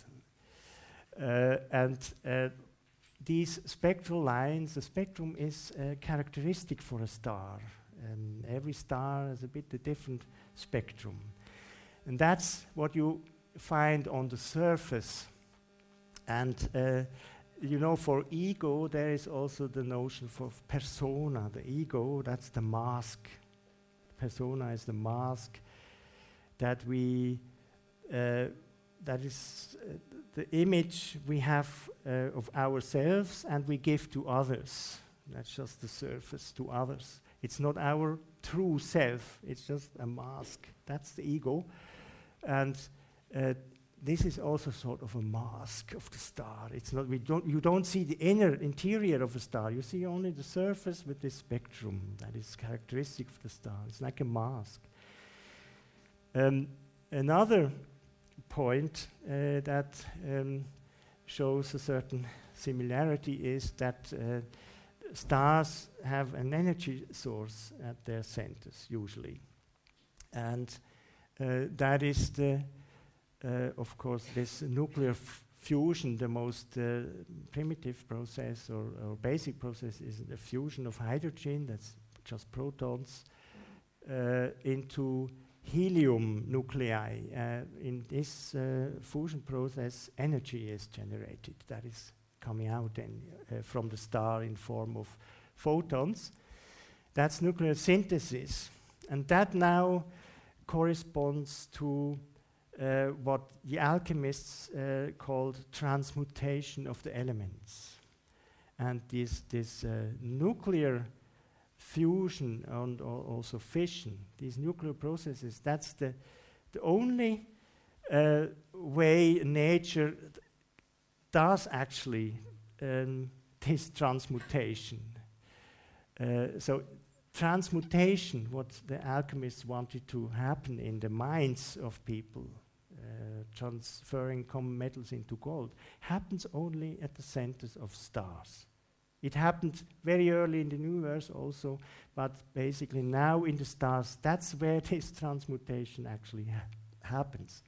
Uh, and uh, these spectral lines, the spectrum is uh, characteristic for a star. And every star has a bit a different spectrum. And that's what you find on the surface. And uh, you know, for ego, there is also the notion for persona. The ego, that's the mask. Persona is the mask that we, uh, that is uh, the image we have uh, of ourselves and we give to others. That's just the surface to others. It's not our true self, it's just a mask. That's the ego. And uh, this is also sort of a mask of the star. It's not, we don't, you don't see the inner interior of a star. You see only the surface with this spectrum that is characteristic of the star. It's like a mask. Um, another point uh, that um, shows a certain similarity is that uh, stars have an energy source at their centers, usually. And uh, that is the Uh, of course, this nuclear f fusion, the most uh, primitive process or, or basic process is the fusion of hydrogen, that's just protons, uh, into helium nuclei. Uh, in this uh, fusion process, energy is generated. That is coming out then, uh, from the star in form of photons. That's nuclear synthesis. And that now corresponds to uh, what the alchemists uh, called transmutation of the elements. And this, this uh, nuclear fusion and al also fission, these nuclear processes, that's the, the only uh, way nature does actually um, this transmutation. Uh, so transmutation, what the alchemists wanted to happen in the minds of people, uh, transferring common metals into gold, happens only at the centers of stars. It happened very early in the universe also, but basically now in the stars, that's where this transmutation actually ha happens.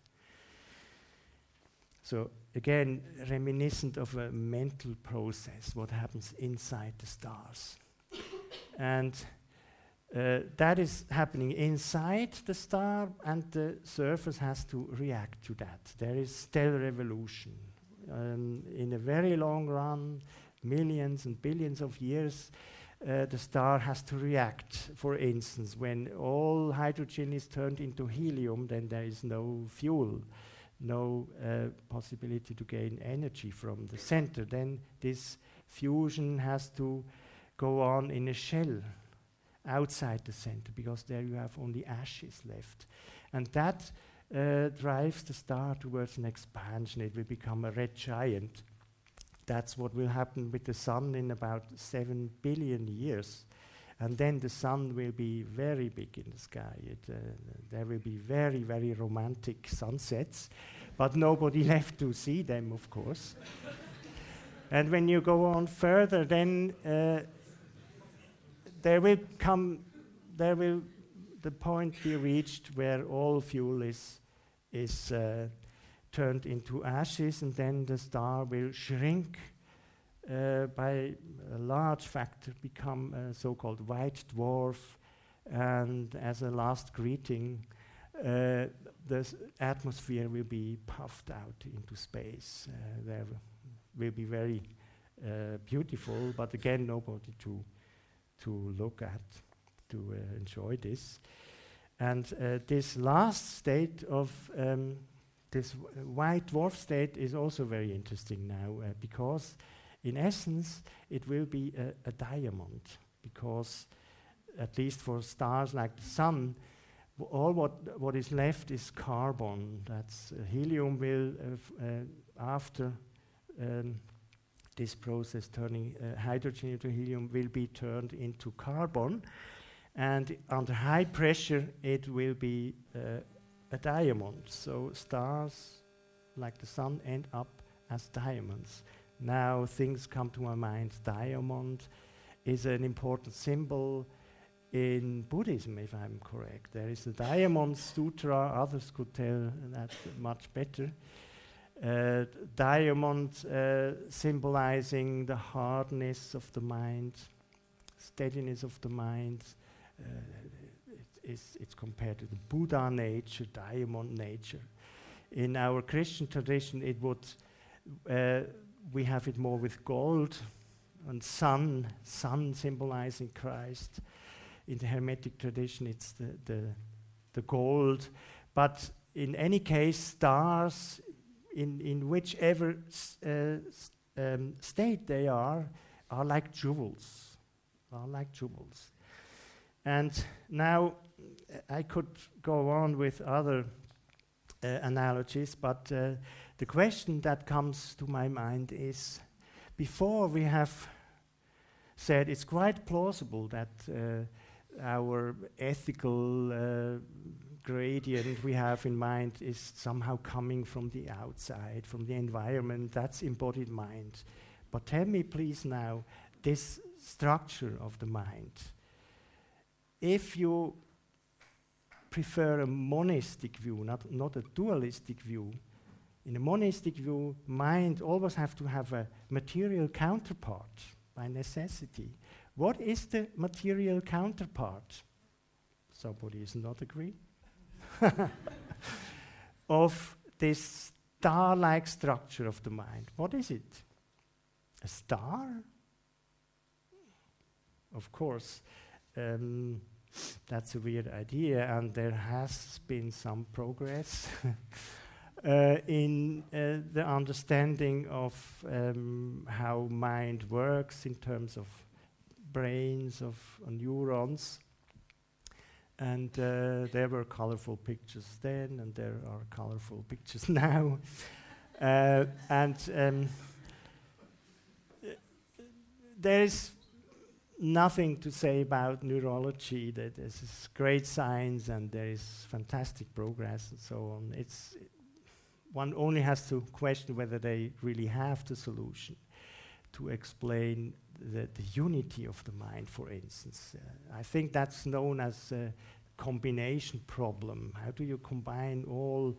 So again, reminiscent of a mental process, what happens inside the stars. And uh, that is happening inside the star, and the surface has to react to that. There is stellar evolution. Um, in a very long run, millions and billions of years, uh, the star has to react. For instance, when all hydrogen is turned into helium, then there is no fuel, no uh, possibility to gain energy from the center. Then this fusion has to go on in a shell outside the center, because there you have only ashes left. And that uh, drives the star towards an expansion. It will become a red giant. That's what will happen with the sun in about seven billion years. And then the sun will be very big in the sky. It, uh, there will be very, very romantic sunsets, but nobody left to see them, of course. And when you go on further, then uh, there will come, there will the point be reached where all fuel is, is uh, turned into ashes, and then the star will shrink uh, by a large factor, become a so-called white dwarf, and as a last greeting, uh, the atmosphere will be puffed out into space. Uh, there will be very uh, beautiful, but again, nobody to, to look at, to uh, enjoy this. And uh, this last state of um, this white dwarf state is also very interesting now, uh, because in essence it will be a, a diamond, because at least for stars like the sun, w all what, what is left is carbon. That's uh, helium will, uh, f uh, after um, this process turning uh, hydrogen into helium, will be turned into carbon, and under high pressure it will be uh, a diamond. So stars like the sun end up as diamonds. Now things come to my mind. Diamond is an important symbol in Buddhism, if I'm correct. There is the Diamond Sutra. Others could tell that much better. Uh, diamond uh, symbolizing the hardness of the mind, steadiness of the mind. Uh, It's, it's compared to the Buddha nature, diamond nature. In our Christian tradition, it would uh, we have it more with gold and sun, sun symbolizing Christ. In the Hermetic tradition, it's the the, the gold. But in any case, stars, in in whichever s uh, s um, state they are, are like jewels. Are like jewels. And now I could go on with other uh, analogies, but uh, the question that comes to my mind is, before we have said it's quite plausible that uh, our ethical uh, gradient we have in mind is somehow coming from the outside, from the environment, that's embodied mind. But tell me please now, this structure of the mind, if you prefer a monistic view, not, not a dualistic view, in a monistic view, mind always have to have a material counterpart by necessity. What is the material counterpart? Somebody is not agree? Of this star-like structure of the mind. What is it? A star? Of course. Um, that's a weird idea, and there has been some progress uh, in uh, the understanding of um, how mind works in terms of brains, of uh, neurons. And uh, there were colorful pictures then, and there are colorful pictures now. uh, and um, there is nothing to say about neurology. That this is great science, and there is fantastic progress, and so on. It's one only has to question whether they really have the solution to explain the, the unity of the mind, for instance. Uh, I think that's known as a combination problem. How do you combine all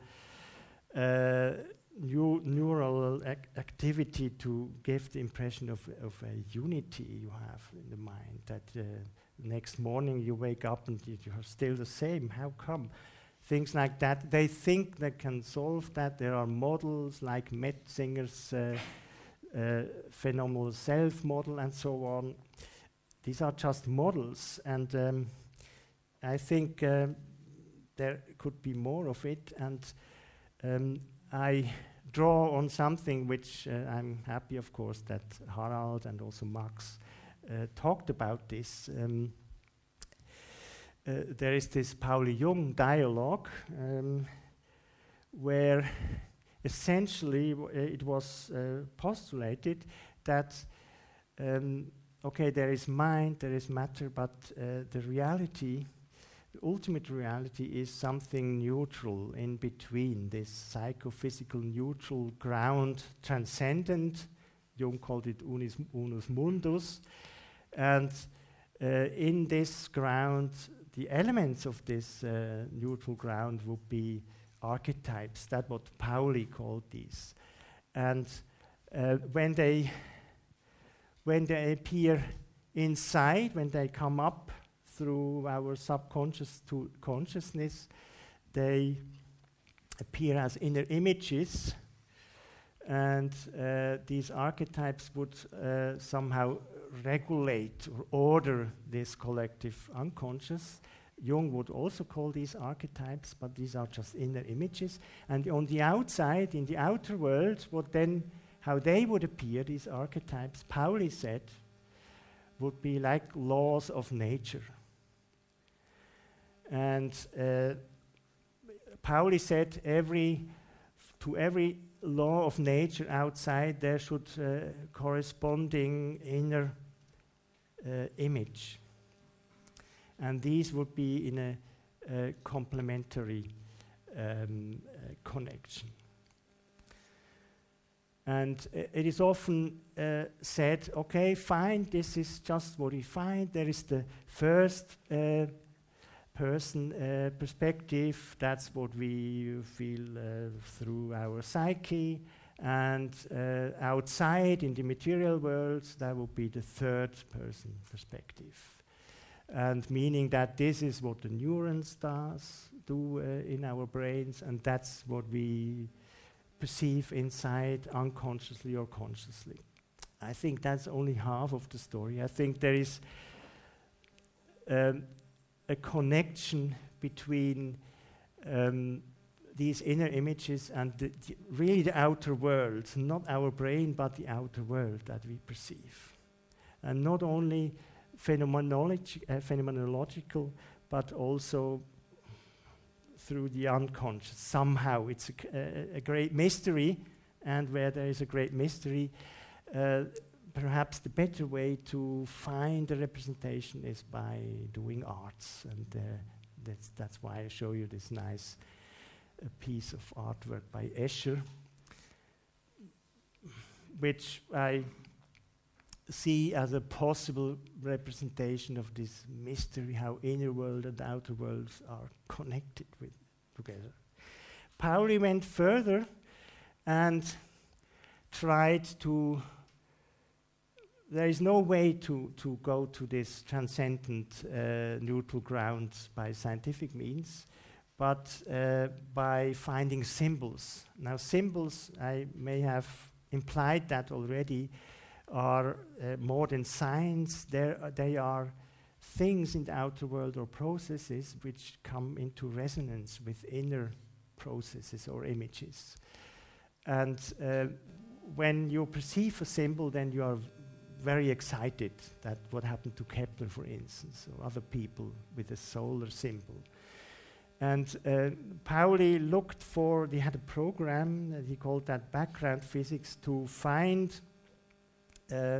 uh, new neural ac activity to give the impression of, of a unity you have in the mind, that uh, next morning you wake up and you are still the same? How come? Things like that. They think they can solve that. There are models like Metzinger's uh, uh, phenomenal self model and so on. These are just models, and um, I think um, there could be more of it. And um, I draw on something which uh, I'm happy, of course, that Harald and also Max uh, talked about this. Um, uh, there is this Pauli-Jung dialogue um, where essentially w uh, it was uh, postulated that um, okay, there is mind, there is matter, but uh, the reality, the ultimate reality, is something neutral in between, this psychophysical neutral ground, transcendent. Jung called it unis, unus mundus. And uh, in this ground, the elements of this uh, neutral ground would be archetypes. That's what Pauli called these. And uh, when they when they appear inside, when they come up through our subconscious to consciousness, they appear as inner images, and uh, these archetypes would uh, somehow regulate or order this collective unconscious. Jung would also call these archetypes, but these are just inner images. And on the outside, in the outer world, what then, how they would appear, these archetypes, Pauli said, would be like laws of nature. And uh, Pauli said every, to every law of nature outside, there should uh, corresponding inner uh, image. And these would be in a, a complementary um, uh, connection. And uh, it is often uh, said, okay, fine, this is just what we find. There is the first uh, person uh, perspective, that's what we feel uh, through our psyche. And uh, outside, in the material world, that would be the third person perspective. And meaning that this is what the neurons does, do uh, in our brains, and that's what we perceive inside unconsciously or consciously. I think that's only half of the story. I think there is um, a connection between um, these inner images and the, the really the outer world, not our brain, but the outer world that we perceive. And not only phenomenologi uh, phenomenological, but also through the unconscious. Somehow it's a, a, a great mystery, and where there is a great mystery, uh, perhaps the better way to find the representation is by doing arts, and uh, that's, that's why I show you this nice uh, piece of artwork by Escher, which I see as a possible representation of this mystery, how inner world and outer worlds are connected with together. Pauli went further and tried to, there is no way to, to go to this transcendent uh, neutral ground by scientific means, but uh, by finding symbols. Now symbols, I may have implied that already, are uh, more than science. Uh, they are things in the outer world or processes which come into resonance with inner processes or images. And uh, when you perceive a symbol, then you are very excited. That what happened to Kepler, for instance, or other people with a solar symbol. And uh, Pauli looked for, he had a program that he called that background physics to find uh,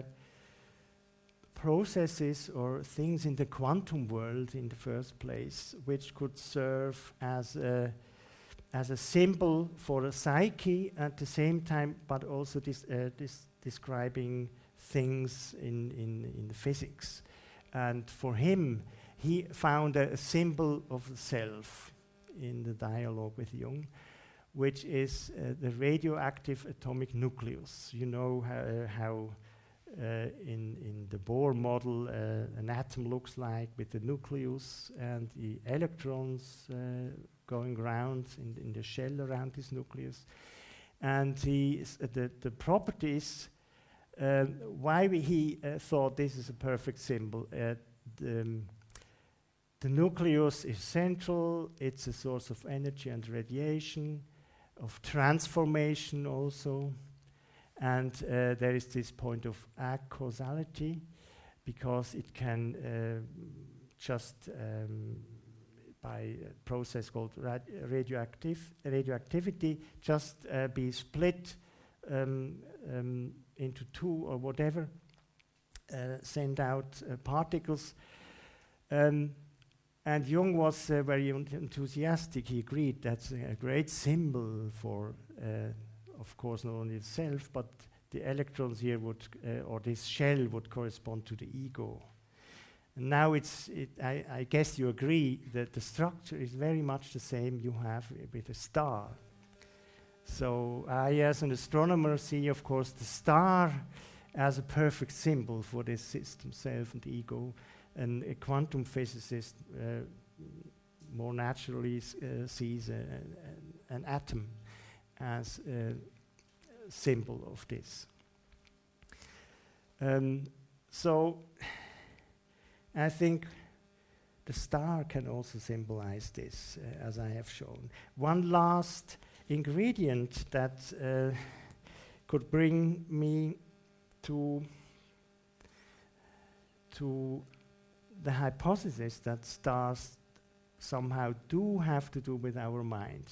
processes or things in the quantum world in the first place, which could serve as a, as a symbol for a psyche at the same time, but also dis, uh, dis describing things in, in, in the physics. And for him, he found a, a symbol of the self in the dialogue with Jung, which is uh, the radioactive atomic nucleus. You know how, uh, how uh, in, in the Bohr model uh, an atom looks like, with the nucleus and the electrons uh, going around in, in the shell around this nucleus. And he uh, the, the properties, uh, why we, he uh, thought this is a perfect symbol. Uh, the, um, The nucleus is central, it's a source of energy and radiation, of transformation also, and uh, there is this point of acausality, because it can uh, just, um, by a process called rad radioactive radioactivity, just uh, be split um, um, into two or whatever, uh, send out uh, particles. Um, And Jung was uh, very enthusiastic. He agreed that's a, a great symbol for, uh, of course, not only itself, but the electrons here would, uh, or this shell would correspond to the ego. And now it's, it, I, I guess you agree that the structure is very much the same you have with a star. So I, as an astronomer, see, of course, the star as a perfect symbol for this system, self and ego. And a quantum physicist uh, more naturally uh, sees a, a, an atom as a symbol of this. Um, so I think the star can also symbolize this, uh, as I have shown. One last ingredient that uh, could bring me to, to the hypothesis that stars somehow do have to do with our mind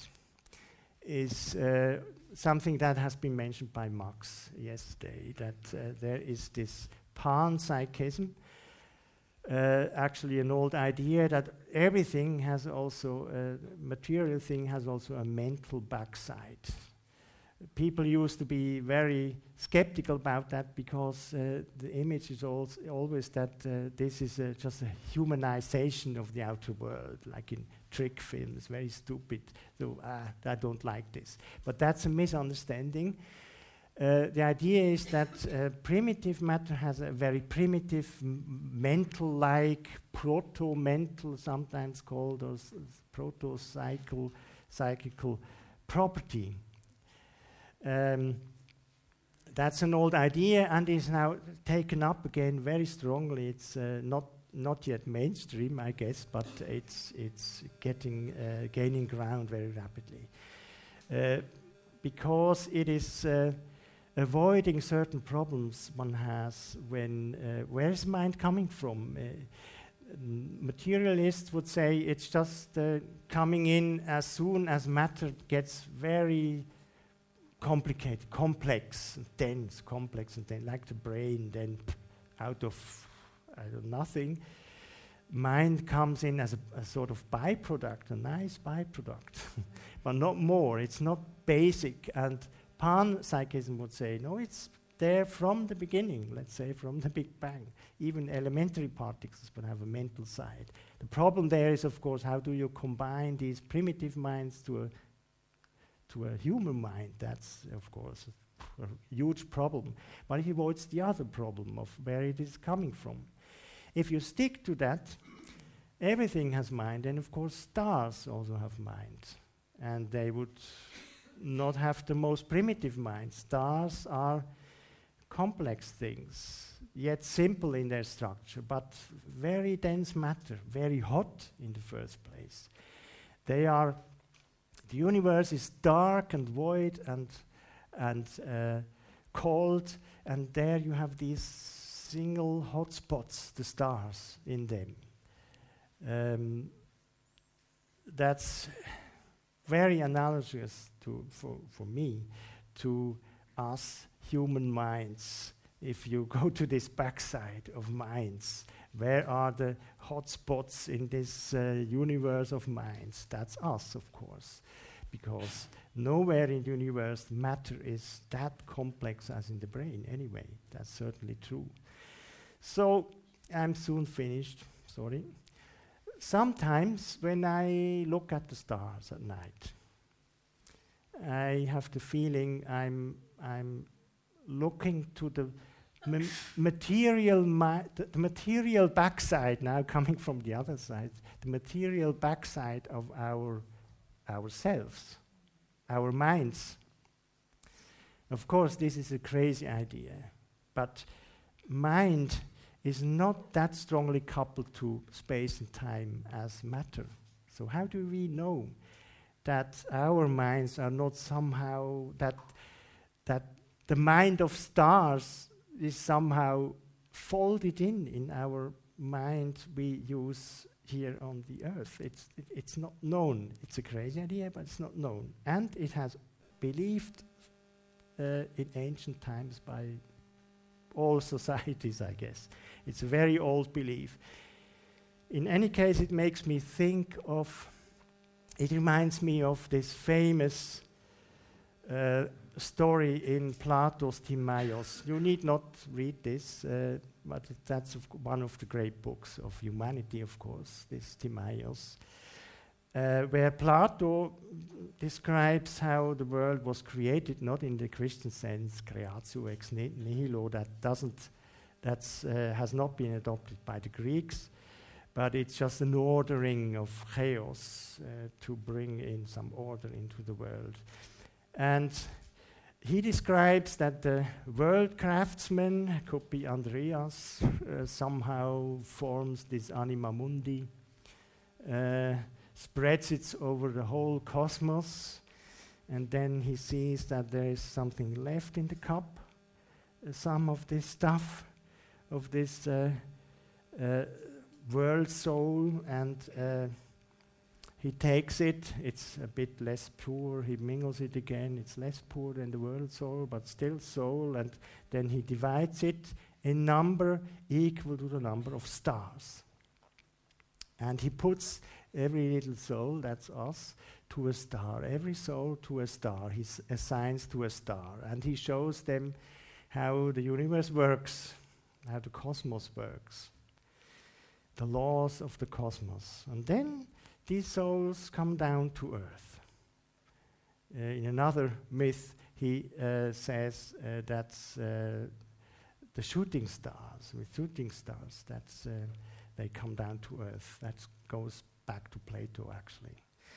is uh, something that has been mentioned by Max yesterday, that uh, there is this panpsychism, uh, actually an old idea that everything has also, uh, material thing has also a mental backside. People used to be very skeptical about that, because uh, the image is al always that uh, this is uh, just a humanization of the outer world, like in trick films, very stupid. So uh, I don't like this. But that's a misunderstanding. Uh, the idea is that uh, primitive matter has a very primitive mental-like, proto-mental, sometimes called, or proto-psychical psychical property. Um, that's an old idea and is now taken up again very strongly. It's uh, not not yet mainstream, I guess, but it's it's getting uh, gaining ground very rapidly, uh, because it is uh, avoiding certain problems one has when uh, where is mind coming from? Uh, materialists would say it's just uh, coming in as soon as matter gets very complicated, complex, and dense, complex and dense, like the brain, then out of I don't know, nothing, mind comes in as a, a sort of byproduct, a nice byproduct, but not more. It's not basic. And panpsychism would say, no, it's there from the beginning, let's say from the Big Bang. Even elementary particles would have a mental side. The problem there is, of course, how do you combine these primitive minds to a to a human mind? That's, of course, a, a huge problem. But it avoids the other problem of where it is coming from. If you stick to that, everything has mind, and of course stars also have mind. And they would not have the most primitive mind. Stars are complex things, yet simple in their structure, but very dense matter, very hot in the first place. They are, the universe is dark and void and, and uh, cold, and there you have these single hotspots, the stars in them. Um, that's very analogous to, for, for me, to us human minds. If you go to this backside of minds, where are the hotspots in this uh, universe of minds? That's us, of course, because nowhere in the universe matter is that complex as in the brain anyway. That's certainly true. So I'm soon finished, sorry. Sometimes when I look at the stars at night, I have the feeling I'm, I'm looking to the ma material, ma the, the material backside, now coming from the other side, the material backside of our ourselves, our minds. Of course, this is a crazy idea, but mind is not that strongly coupled to space and time as matter. So how do we know that our minds are not somehow, that, that the mind of stars is somehow folded in in our mind we use here on the earth? It's, it, it's not known. It's a crazy idea, but it's not known. And it has believed uh, in ancient times by all societies, I guess. It's a very old belief. In any case, it makes me think of, it reminds me of this famous uh, story in Plato's Timaeus. You need not read this, uh, but it, that's of one of the great books of humanity, of course, this Timaeus, uh, where Plato describes how the world was created, not in the Christian sense, creatio ex nihilo, that doesn't, that's, uh, has not been adopted by the Greeks, but it's just an ordering of chaos uh, to bring in some order into the world. And he describes that the world craftsman, could be Andreas, uh, somehow forms this anima mundi, uh, spreads it over the whole cosmos, and then he sees that there is something left in the cup, uh, some of this stuff, of this uh, uh, world soul, and uh, he takes it, it's a bit less pure, he mingles it again, it's less pure than the world soul, but still soul, and then he divides it in number equal to the number of stars. And he puts every little soul, that's us, to a star, every soul to a star, he assigns to a star, and he shows them how the universe works, how the cosmos works, the laws of the cosmos. And then these souls come down to earth. Uh, in another myth, he uh, says uh, that's uh, the shooting stars, with shooting stars, that's, uh, they come down to earth. That goes back to Plato, actually.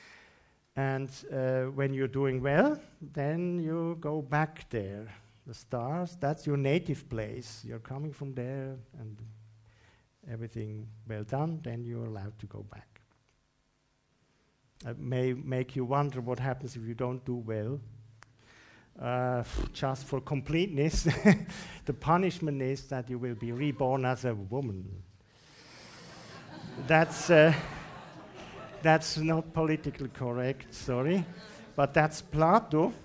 And uh, when you're doing well, then you go back there. The stars, that's your native place. You're coming from there, and everything well done, then you're allowed to go back. It may make you wonder what happens if you don't do well. Uh, just for completeness, the punishment is that you will be reborn as a woman. That's, uh, that's not politically correct, sorry, but that's Plato.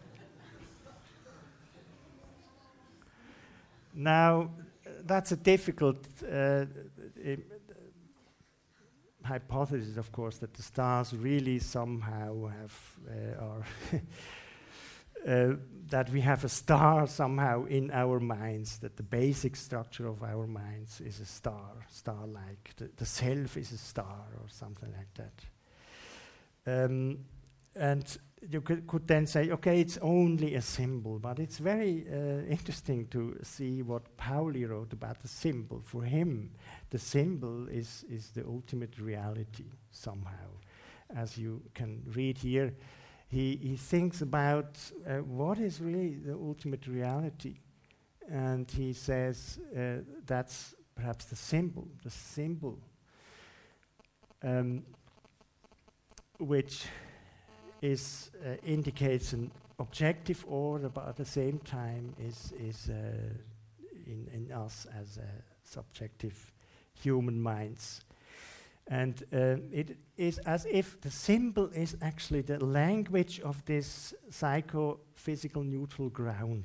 Now, that's a difficult uh, hypothesis, of course, that the stars really somehow have, uh, are uh, that we have a star somehow in our minds, that the basic structure of our minds is a star, star-like. The, the self is a star or something like that. Um, and you could, could then say, okay, it's only a symbol, but it's very uh, interesting to see what Pauli wrote about the symbol. For him, the symbol is, is the ultimate reality somehow. As you can read here, he, he thinks about uh, what is really the ultimate reality. and he says uh, that's perhaps the symbol, the symbol um, which is uh, indicates an objective order, but at the same time is is uh, in, in us as uh, subjective human minds. And uh, it is as if the symbol is actually the language of this psychophysical neutral ground.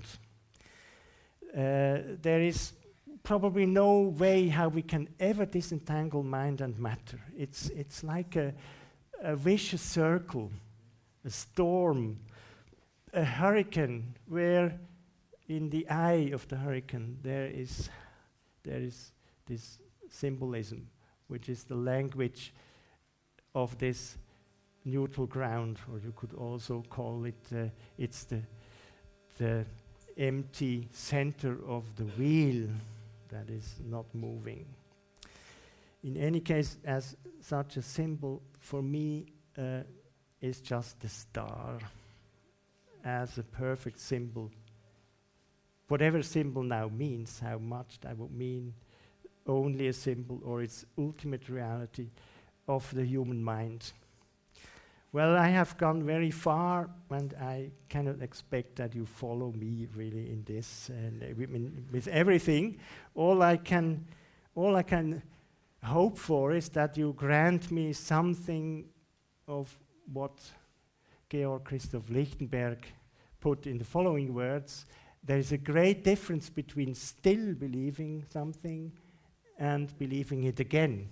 Uh, there is probably no way how we can ever disentangle mind and matter. It's, it's like a, a vicious circle, a storm, a hurricane, where in the eye of the hurricane there is, there is this symbolism, which is the language of this neutral ground, or you could also call it, uh, it's the, the empty center of the wheel that is not moving. In any case, as such a symbol, for me, uh, is just the star as a perfect symbol. Whatever symbol now means, how much that would mean, only a symbol or its ultimate reality of the human mind. Well, I have gone very far, and I cannot expect that you follow me really in this. And uh, with, with everything, all I can, all I can hope for is that you grant me something of what Georg Christoph Lichtenberg put in the following words: there is a great difference between still believing something and believing it again.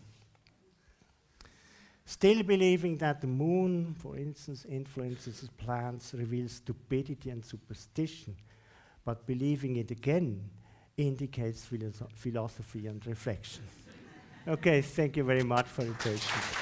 Still believing that the moon, for instance, influences plants, reveals stupidity and superstition, but believing it again indicates philosoph- philosophy and reflection. Okay, thank you very much for your attention.